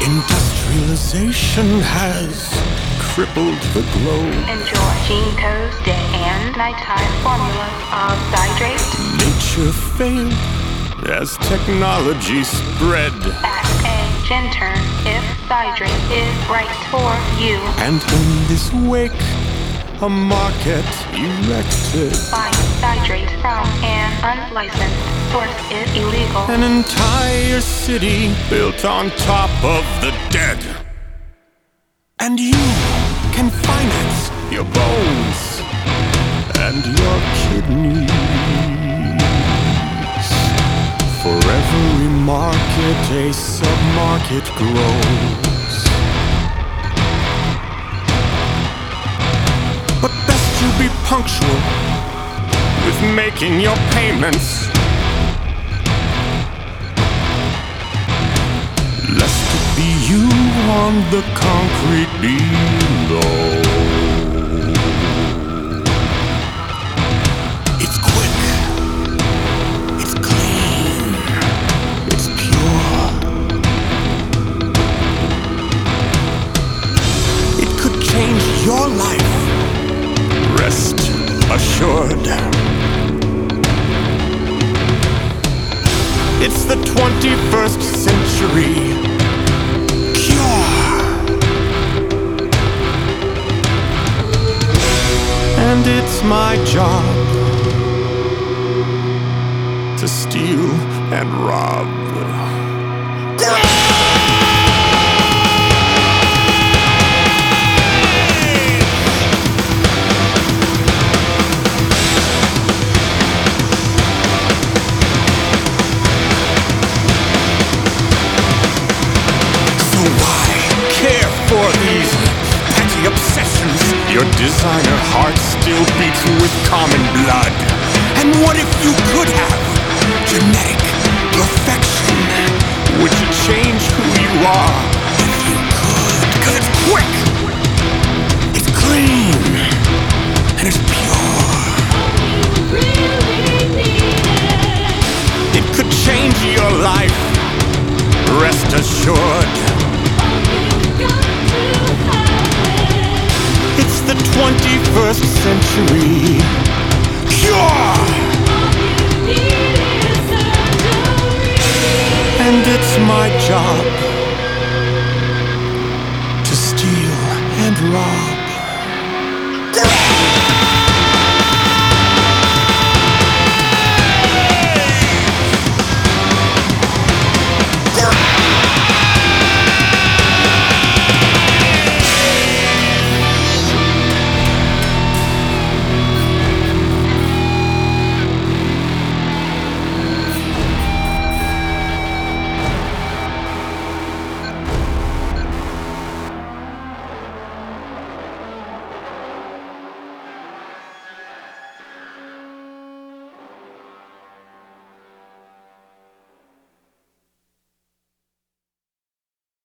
Industrialization has crippled the globe. Enjoy GeneCo's day and nighttime formulas of Zydrate. Nature failed as technology spread. Act a Genturn if Zydrate is right for you. And in this wake, a market erected. Buying Zydrate from an unlicensed source is illegal. An entire city built on top of the dead. And you can finance your bones and your kidneys. For every market, a sub-market grows. But best you be punctual with making your payments, lest it be you on the concrete below. It's quick, it's clean, it's pure. It could change your life, rest assured. It's the 21st century cure. And it's my job to steal and rob. For these petty obsessions, your designer heart still beats with common blood. And what if you could have genetic perfection? Would you change who you are? If you could, because it's quick, it's clean, and it's pure. It could change your life, rest assured. It's the 21st century